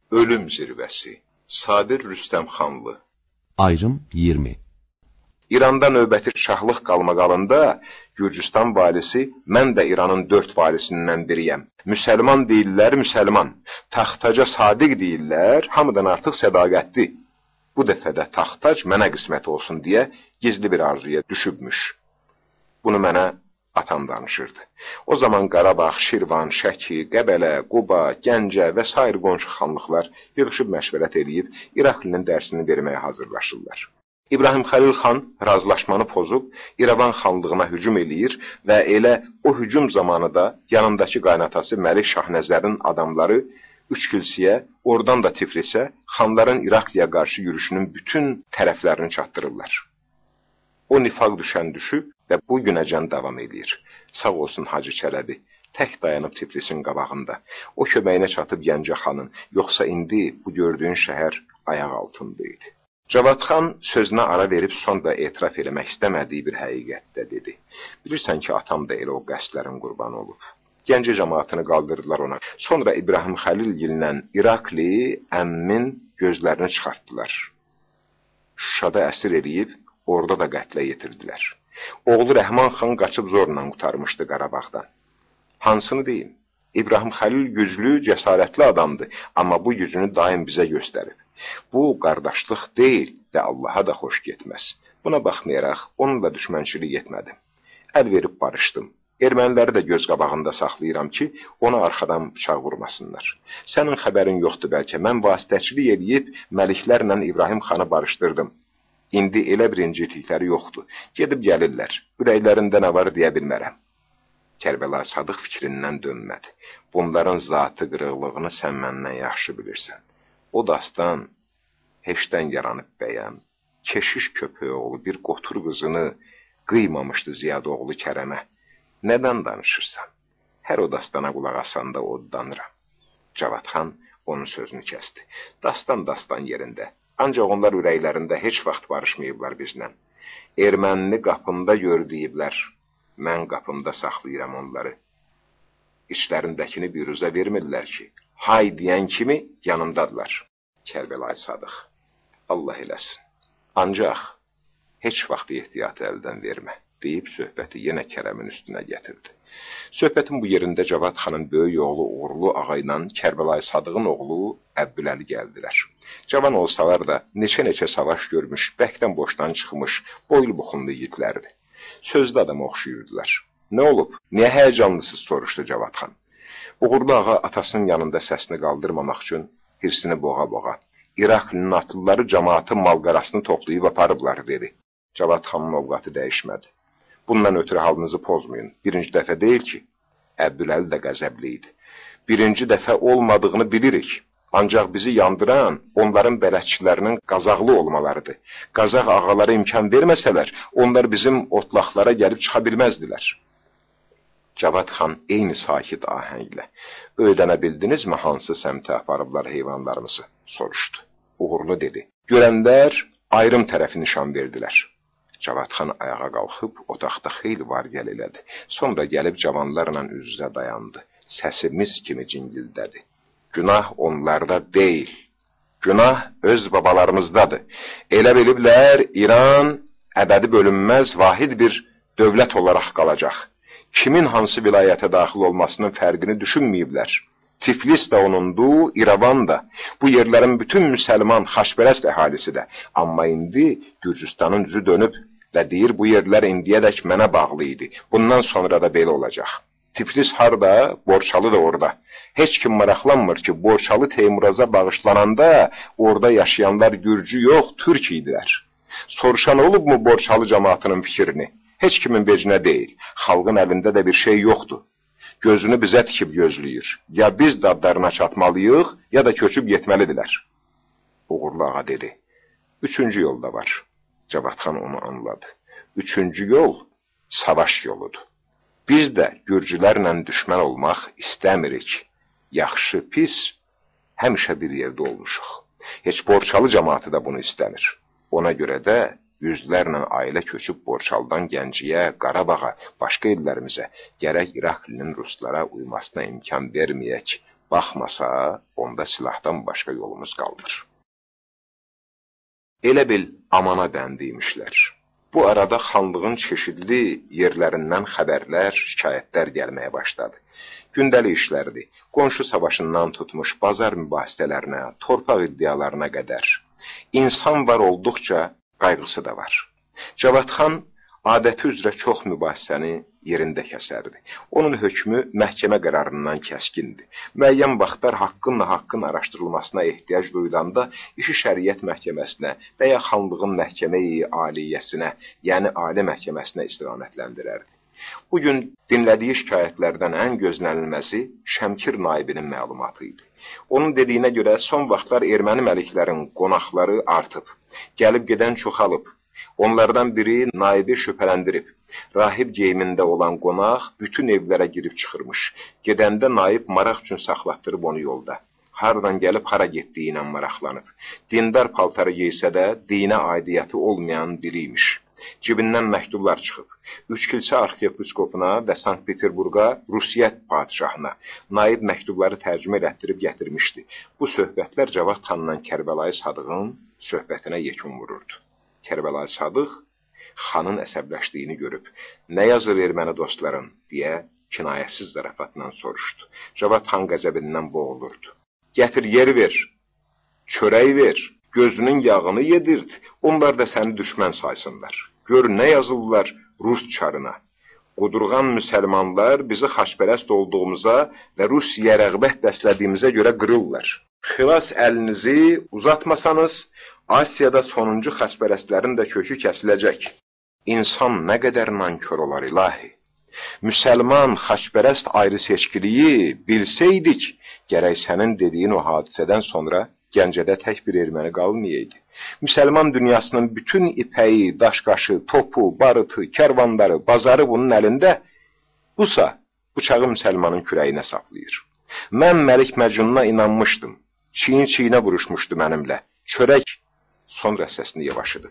Ölüm zirvəsi. Sabir Rüstəmxanlı. Ayrım 20. İranda növbəti şahlıq qalmaqalında Gürcüstan valisi, mən də İranın 4 valisindən biriyəm. Müsəlman deyirlər, müsəlman. Taxtaca sadiq deyirlər, hamıdan artıq sədaqətli. Bu dəfə də taxtac mənə qismət olsun deyə gizli bir arzuya düşübmüş. Bunu mənə atam danışırdı. O zaman Qarabağ, Şirvan, Şəki, Qəbələ, Quba, Gəncə və sair qonşu xanlıqlar yığışıb məşvərət edib İraqlının dərsini verməyə hazırlaşırlar. İbrahim Xəlil xan razılaşmanı pozub İrəvan xanlığına hücum eləyir və elə o hücum zamanı da yanındakı qaynatası Məlik Şahnəzərin adamları üç kilsiyə, oradan da Tiflisə, xanların İraqliyə qarşı yürüşünün bütün tərəflərini çatdırırlar. O nifaq düşən düşüb və bu günəcən davam edir. Sağ olsun Hacı Çələbi, tək dayanıb Tiflisin qabağında. O köməyinə çatıb Gəncə xanın, yoxsa indi bu gördüyün şəhər ayaq altındaydı. Cavad xan sözünə ara verib sonra etiraf eləmək istəmədiyi bir həqiqətdə dedi. Bilirsən ki, atam da elə o qəsdlərin qurbanı olub. Gəncə cəmaatını qaldırdılar ona. Sonra İbrahim Xəlil ilə İraqli əmmin gözlərini çıxartdılar. Şuşada əsir eləyib, orada da qətlə yetirdilər. Oğlu Rəhman xan qaçıb zorla qurtarmışdı Qarabağdan. Hansını deyim? İbrahim Xəlil güclü, cəsarətli adamdır, amma bu gücünü daim bizə göstərib. Bu, qardaşlıq deyil və Allaha da xoş getməz. Buna baxmayaraq, onunla düşmənçilik etmədim. Əl verib barışdım. Erməniləri də göz qabağında saxlayıram ki, ona arxadan bıçaq vurmasınlar. Sənin xəbərin yoxdur bəlkə, mən vasitəçilik edib Məliklərlə İbrahim xanı barışdırdım. İndi elə bir inciklikləri yoxdur. Gedib gəlirlər, ürəklərində nə var deyə bilmərəm. Kərbəla Sadıq fikrindən dönmədi. Bunların zatı qırıqlığını sən məndən yaxşı bilirsən. O dastan heçdən yaranıb bəyəm, keşiş köpəyi oğlu bir qotur qızını qıymamışdı Ziyadoğlu Kərəmə. Nədən danışırsan? Hər o dastana qulaq asanda oddanıram. Cavad xan onun sözünü kəsdi. Dastan yerində. Ancaq onlar ürəklərində heç vaxt barışmayıblar bizlə. Ermənini qapımda gördüyüblər. Mən qapımda saxlayıram onları. İçlərindəkini biruzə vermirlər ki, hay deyən kimi yanımdadılar. Kərbəlayı Sadıq, Allah eləsin. Ancaq heç vaxt ehtiyatı əldən vermə, deyib söhbəti yenə Kərəmin üstünə gətirdi. Söhbətin bu yerində Cavad xanın böyük oğlu Uğurlu ağa ilə Kərbəlayı Sadığın oğlu Əbbüləli gəldilər. Cavan olsalar da neçə savaş görmüş, bəkdən boşdan çıxmış, boylu buxunlu yiğitlərdi. Sözlü adama oxşuyurdular. Nə olub? Niyə həyəcanlısız, soruşdu Cavad xan. Uğurlu ağa atasının yanında səsini qaldırmamaq üçün hirsini boğa-boğa. İraqlının atlıları cəmaatın malqarasını toplayıb aparıblar, dedi. Cavad xanın ovqatı dəyişmədi. Bundan ötürü halınızı pozmayın. Birinci dəfə deyil ki, Əbbüləli də qəzəbli idi. Birinci dəfə olmadığını bilirik. Ancaq bizi yandıran onların bələdçilərinin qazaqlı olmalarıdır. Qazaq ağalara imkan verməsələr, onlar bizim otlaqlara gəlib çıxa bilməzdilər. Cavad xan eyni sakit ahənglə, öyrənə bildinizmi hansı səmtə aparıblar heyvanlarımızı, soruşdu. Uğurlu dedi. Görənlər ayrım tərəfi nişan verdilər. Cavad xan ayağa qalxıb otaqda xeyli var-gəl elədi. Sonra gəlib cavanlarla üz-üzə dayandı. Səsi mis kimi cingildədi. Günah onlarda deyil. Günah öz babalarımızdadır. Elə biliblər İran əbədi bölünməz vahid bir dövlət olaraq qalacaq. Kimin hansı vilayətə daxil olmasının fərqini düşünməyiblər. Tiflis də onundur, İrəvan da. Bu yerlərin bütün müsəlman, xaçpərəst əhalisi də. Amma indi Gürcüstanın üzü dönüb və deyir, bu yerlər indiyədək mənə bağlı idi. Bundan sonra da belə olacaq. Tiflis harda, Borçalı da orada. Heç kim maraqlanmır ki, Borçalı Teymuraza bağışlananda orada yaşayanlar Gürcü yox, Türk idilər. Soruşan olubmu Borçalı cəmaatının fikrini? Heç kimin vecinə deyil. Xalqın əlində də bir şey yoxdur. Gözünü bizə tikib gözləyir. Ya biz dadlarına çatmalıyıq, ya da köçüb getməlidirlər. Uğurlu ağa dedi. Üçüncü yol da var. Cavad xan onu anladı. Üçüncü yol savaş yoludur. Biz də Gürcülərlə düşmən olmaq istəmirik. Yaxşı, pis, həmişə bir yerdə olmuşuq. Heç Borçalı cəmaatı da bunu istəmir. Ona görə də yüzlərlə ailə köçüb Borçaldan Gənciyə, Qarabağa, başqa illərimizə, gərək İraqlinin ruslara uymasına imkan verməyək. Baxmasa, onda silahdan başqa yolumuz qalmır. Elə bil amana bəndiymişlər. Bu arada xanlığın çeşidli yerlərindən xəbərlər, şikayətlər gəlməyə başladı. Gündəlik işlərdi. Qonşu savaşından tutmuş bazar mübahisələrinə, torpaq iddialarına qədər. İnsan var olduqca qayğısı da var. Cavad xan adəti üzrə çox mübahisəni yerində kəsərdi. Onun hökmü məhkəmə qərarından kəskindi. Müəyyən vaxtlar haqqın araşdırılmasına ehtiyac duyulanda işi şəriət məhkəməsinə və ya xanlığın məhkəməyi aliyyəsinə, yəni ali məhkəməsinə istiqamətləndirərdi. Bugün dinlədiyi şikayətlərdən ən gözlənilməsi Şəmkir naibinin məlumatı idi. Onun dediyinə görə son vaxtlar erməni məliklərin qonaqları artıb, gəlib gedən çoxalıb. Onlardan biri naibi şübhələndirib. Rahib geyimində olan qonaq bütün evlərə girib çıxırmış. Gedəndə naib maraq üçün saxlatdırıb onu yolda. Hardan gəlib hara getdiyi ilə maraqlanıb. Dindar paltarı geysə də dinə aidiyyəti olmayan biriymiş. Cibindən məktublar çıxıb. Üç kilsə arxiyepiskopuna və Sankt-Peterburqa Rusiya padişahına naib məktubları tərcümə elətdirib gətirmişdi. Bu söhbətlər Cavad xanla Kərbəlayı Sadıqın söhbətinə yekun vururdu. Kərbəlayı Sadıq xanın əsəbləşdiyini görüb, "Nə yazır erməni dostların?" deyə kinayəsiz zarafatla soruşdu. Cavad xan qəzəbindən boğulurdu. "Gətir yer ver, çörək ver, gözünün yağını yedirt, onlar da səni düşmən saysınlar. Gör nə yazırlar Rus çarına. Qudurğan müsəlmanlar bizi xaçpərəst olduğumuza və Rusiyaya rəğbət bəslədiyimizə görə qırırlar. Xilas əlinizi uzatmasanız, Asiyada sonuncu xaçpərəstlərin də kökü kəsiləcək. İnsan nə qədər nankör olar ilahi. Müsəlman xaçpərəst ayrı seçkiliyi bilsəydik, gərək sənin dediyin o hadisədən sonra Gəncədə tək bir erməni qalmayaydı. Müsəlman dünyasının bütün ipəyi, daşqaşı, topu, barıtı, kərvanları, bazarı bunun əlində, busa bıçağı müsəlmanın kürəyinə saplayır. Mən Məlik Məcnun'a inanmışdım. Çiyin-çiyinə vuruşmuşdu mənimlə. Çörək sonra səsini yavaşıdıb.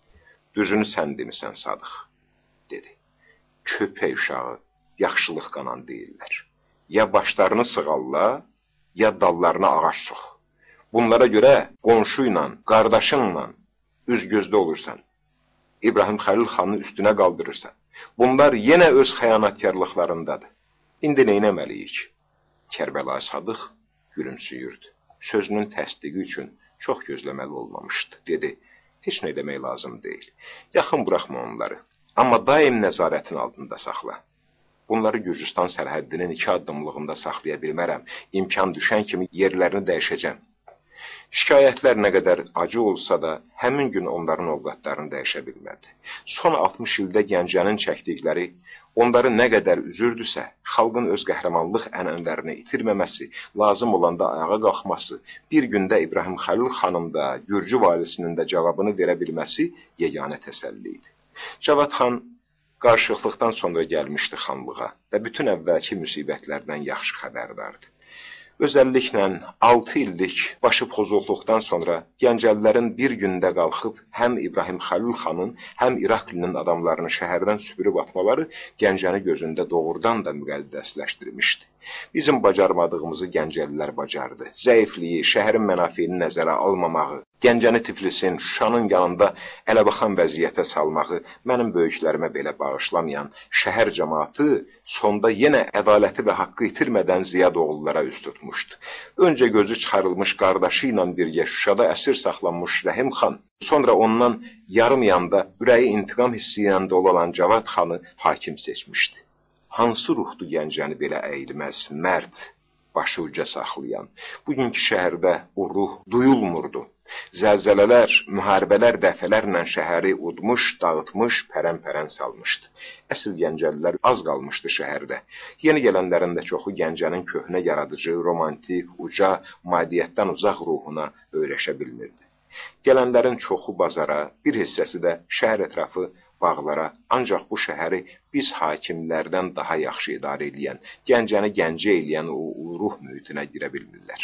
Düzünü sən demisən Sadıq, dedi. Köpək uşağı, yaxşılıq qanan deyirlər. Ya başlarını sığalla, ya dallarına ağac sox. Bunlara görə qonşu ilə, qardaşınla üz-gözdə olursan. İbrahim Xəlil xanın üstünə qaldırırsan. Bunlar yenə öz xəyanətkarlıqlarındadır. İndi neynəməliyik? Kərbəlayı Sadıq gülümsüyürdü. Sözünün təsdiqi üçün çox gözləməli olmamışdı. Dedi, heç nə demək lazım deyil. Yaxın buraxma onları. Amma daim nəzarətin altında saxla. Bunları Gürcüstan sərhəddinin 2 addımlığında saxlaya bilmərəm. İmkan düşən kimi yerlərini dəyişəcəm. Şikayətlər nə qədər acı olsa da, həmin gün onların ovqatlarını dəyişə bilmədi. Son 60 ildə Gəncənin çəkdikləri, onları nə qədər üzürdüsə, xalqın öz qəhrəmanlıq ənənələrini itirməməsi, lazım olanda ayağa qalxması, bir gündə İbrahim Xəlil xanın da, Gürcü valisinin də cavabını verə bilməsi yeganə təsəlli idi. Cavad xan qarışıqlıqdan sonra gəlmişdi xanlığa və bütün əvvəlki müsibətlərdən yaxşı xəbərdardı. Özəlliklə 6 illik başı pozulduqdan sonra Gəncəlilərin bir gündə qalxıb həm İbrahim Xəlil xanın, həm İraklinin adamlarını şəhərdən süpürüb atmaları Gəncəni gözündə doğrudan da müqəddəsləşdirmişdi. Bizim bacarmadığımızı Gəncəlilər bacardı. Zəifliyi, şəhərin mənafeyini nəzərə almamağı, Gəncəni Tiflisin, Şuşanın yanında ələbaxan vəziyyətə salmağı mənim böyüklərimə belə bağışlamayan şəhər cəmaatı sonda yenə ədaləti və haqqı itirmədən Ziyad oğullara üst tutmuşdu. Öncə gözü çıxarılmış qardaşı ilə birgə Şuşada əsir saxlanmış Rəhim xan, sonra ondan yarım yanda ürəyi intiqam hissi ilə dolu olan Cavad xanı hakim seçmişdi. Hansı ruhdu Gəncəni belə əyilməz, mərd, başı uca saxlayan? Bugünkü şəhərdə o ruh duyulmurdu. Zəlzələlər, müharibələr dəfələrlə şəhəri udmuş, dağıtmış, pərən-pərən salmışdı. Əsl Gəncəlilər az qalmışdı şəhərdə. Yeni gələnlərin də çoxu Gəncənin köhnə yaradıcı, romantik, uca, madiyyətdən uzaq ruhuna öyrəşə bilmirdi. Gələnlərin çoxu bazara, bir hissəsi də şəhər ətrafı bağlara, ancaq bu şəhəri biz hakimlərdən daha yaxşı idarə edən, Gəncəni Gəncə eləyən o ruh mühitinə girə bilmirlər.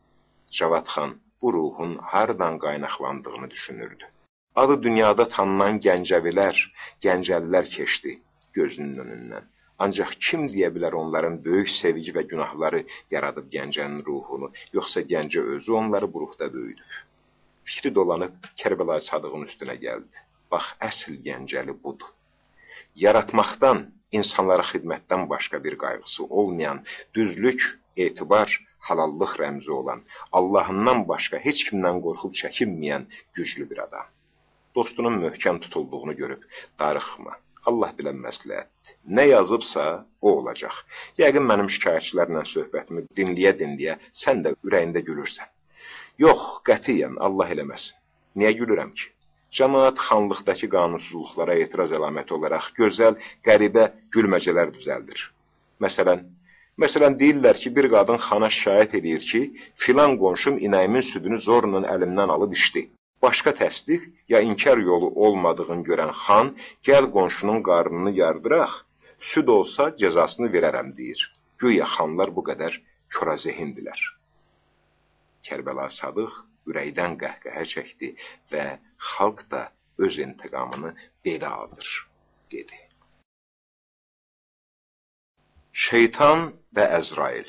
Cavad xan bu ruhun hardan qaynaqlandığını düşünürdü. Adı dünyada tanınan Gəncəvilər, Gəncəlilər keçdi gözünün önündən. Ancaq kim deyə bilər onların böyük sevgi və günahları yaradıb gəncənin ruhunu, yoxsa gəncə özü onları bu ruhda böyüdüb? Fikri dolanıb Kərbəlayı Sadığın üstünə gəldi. Bax, əsl gəncəli budur. Yaratmaqdan, insanlara xidmətdən başqa bir qayğısı olmayan, düzlük, etibar, halallıq rəmzi olan, Allahından başqa heç kimdən qorxub çəkinməyən güclü bir adam. Dostunun möhkəm tutulduğunu görüb, darıxma, Allah bilən məsləhətdir. Nə yazıbsa, o olacaq. Yəqin mənim şikayətçilərlə söhbətimi dinləyə-dinləyə sən də ürəyində gülürsən. Yox, qətiyyən, Allah eləməsin. Niyə gülürəm ki? Cəmaət xanlıqdakı qanunsuzluqlara etiraz əlaməti olaraq gözəl, qəribə gülməcələr düzəldir. Məsələn, deyirlər ki, bir qadın xana şikayət edir ki, filan qonşum inəyimin südünü zorla əlimdən alıb içdi. Başqa təsdiq ya inkar yolu olmadığını görən xan, gəl qonşunun qarnını yardıraq, süd olsa cəzasını verərəm deyir. Güya xanlar bu qədər körazehindilər. Kərbəlayı Sadıq ürəkdən qəhqəhə çəkdi və xalq da öz intiqamını belə alır, dedi. Şeytan və Əzrail.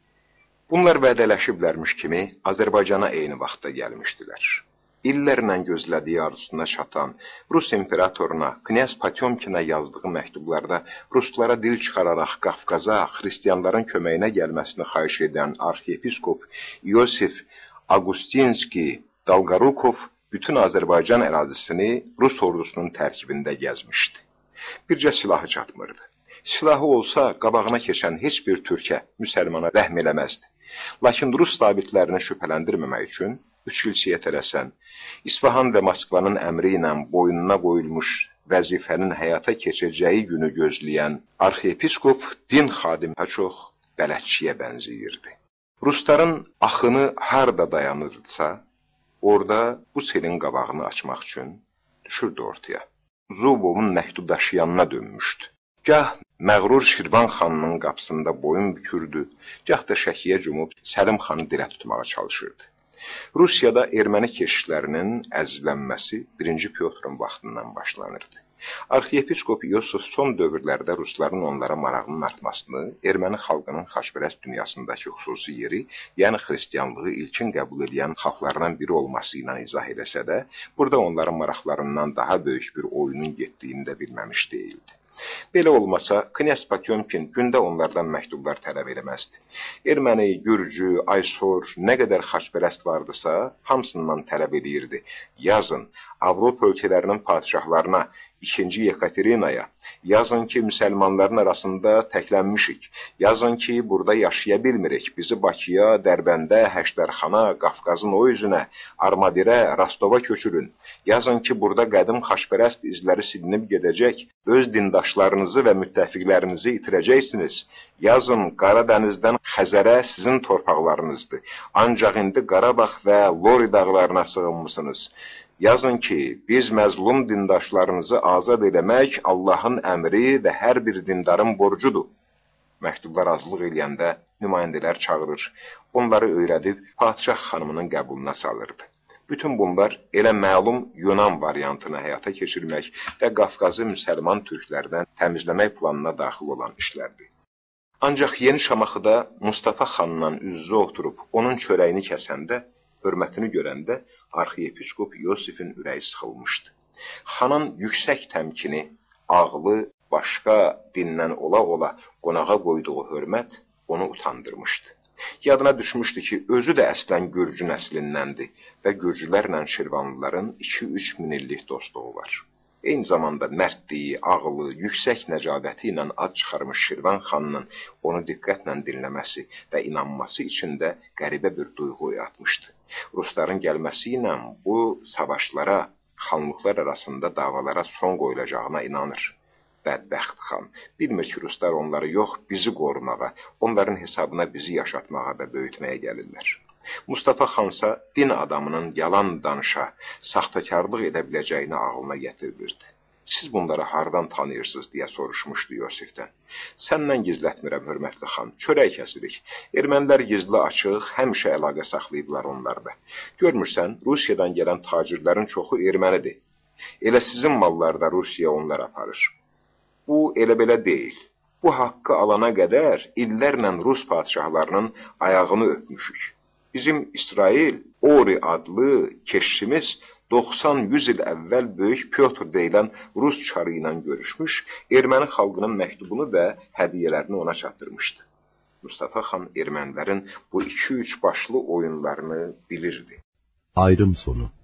Bunlar vədələşiblərmiş kimi Azərbaycana eyni vaxtda gəlmişdilər. İllərlə gözlədiyi arzusuna çatan, Rus imperatoruna, Knyaz Potyomkina yazdığı məktublarda ruslara dil çıxararaq Qafqaza, xristiyanların köməyinə gəlməsini xahiş edən arxiyepiskop Yosif Agustinski Dolgorukov bütün Azərbaycan ərazisini Rus ordusunun tərkibində gəzmişdi. Bircə silahı çatmırdı. Silahı olsa, qabağına keçən heç bir türkə, müsəlmana rəhm eləməzdi. Lakin Rus zabitlərini şübhələndirməmək üçün üç ilçiyə tələsən, İsfahan və Moskvanın əmri ilə boynuna qoyulmuş vəzifənin həyata keçəcəyi günü gözləyən arxiyepiskop din xadimə çox bələdçiyə bənzəyirdi. Rusların axını harda dayanırsa, orada bu selin qabağını açmaq üçün düşürdü ortaya. Zubovun məktub daşıyanına dönmüşdü. Gah məğrur Şirvan xanının qapısında boyun bükürdü, gah da şəkiyə cumub Səlim xanı dilə tutmağa çalışırdı. Rusiyada erməni keşişlərinin əzizlənməsi 1-ci Pyotrun vaxtından başlanırdı. Arxiyepiskop Yosif son dövrlərdə rusların onlara marağının artmasını, erməni xalqının xaçpərəst dünyasındakı xüsusi yeri, yəni xristiyanlığı ilkin qəbul edən xalqlardan biri olması ilə izah eləsə də, burada onların maraqlarından daha böyük bir oyunun getdiyini də bilməmiş deyildi. Belə olmasa, Knyaz Potyomkin gündə onlardan məktublar tələb eləməzdi. Erməni, Gürcü, Aysor, nə qədər xaçpərəst vardısa, hamısından tələb edirdi. Yazın, Avropa ölkələrinin padişahlarına, 2-ci Yekaterinaya, yazın ki, müsəlmanların arasında təklənmişik, yazın ki, burada yaşaya bilmirik, bizi Bakıya, Dərbəndə, Həşdərxana, Qafqazın o üzünə, Armadirə, Rostova köçürün, yazın ki, burada qədim xaçpərəst izləri silinib gedəcək, öz dindaşlarınızı və müttəfiqlərinizi itirəcəksiniz, yazın, Qaradənizdən Xəzərə sizin torpaqlarınızdır, ancaq indi Qarabağ və Lori dağlarına sığınmısınız. Yazın ki, biz məzlum dindaşlarınızı azad eləmək Allahın əmri və hər bir dindarın borcudur. Məktublar azlıq eləyəndə nümayəndələr çağırır, onları öyrədib padişah xanımının qəbuluna salırdı. Bütün bunlar elə məlum Yunan variantını həyata keçirmək və Qafqazı müsəlman türklərdən təmizləmək planına daxil olan işlərdir. Ancaq Yeni Şamaxıda Mustafa xanla üz-üzə oturub onun çörəyini kəsəndə, hörmətini görəndə arxiyepiskop Yosifin ürəyi sıxılmışdı. Xanın yüksək təmkini, ağlı, başqa dindən ola-ola qonağa qoyduğu hörmət onu utandırmışdı. Yadına düşmüşdü ki, özü də əslən Gürcü nəslindəndir və Gürcülərlə Şirvanlıların 2-3 min illik dostluğu var. Eyni zamanda mərdliyi, ağlı, yüksək nəcabəti ilə ad çıxarmış Şirvan xanının onu diqqətlə dinləməsi və inanması içində qəribə bir duyğu oyatmışdı. Rusların gəlməsi ilə bu savaşlara, xanlıqlar arasında davalara son qoyulacağına inanır. Bədbəxt xan, bilmir ki, Ruslar onları yox, bizi qorumağa, onların hesabına bizi yaşatmağa və böyütməyə gəlirlər. Mustafa xansa din adamının yalan danışa, saxtakarlıq edə biləcəyini ağlına gətirirdi. Siz bunları hardan tanıyırsınız, deyə soruşmuşdu Yosifdən. Səndən gizlətmirəm, hörmətli xan, çörək kəsirik. Ermənilər gizli açıq, həmişə əlaqə saxlayıblar onlarda. Görmürsən, Rusiyadan gələn tacirlərin çoxu ermənidir. Elə sizin mallarda Rusiya onlar aparır. Bu elə belə deyil. Bu haqqı alana qədər illərlə Rus padişahlarının ayağını öpmüşük. Bizim İsrail, Ori adlı keşişimiz 90-100 il əvvəl Böyük Pyotr deyilən Rus çarı ilə görüşmüş, erməni xalqının məktubunu və hədiyyələrini ona çatdırmışdı. Mustafa xan ermənilərin bu 2-3 başlı oyunlarını bilirdi. Ayrım sonu.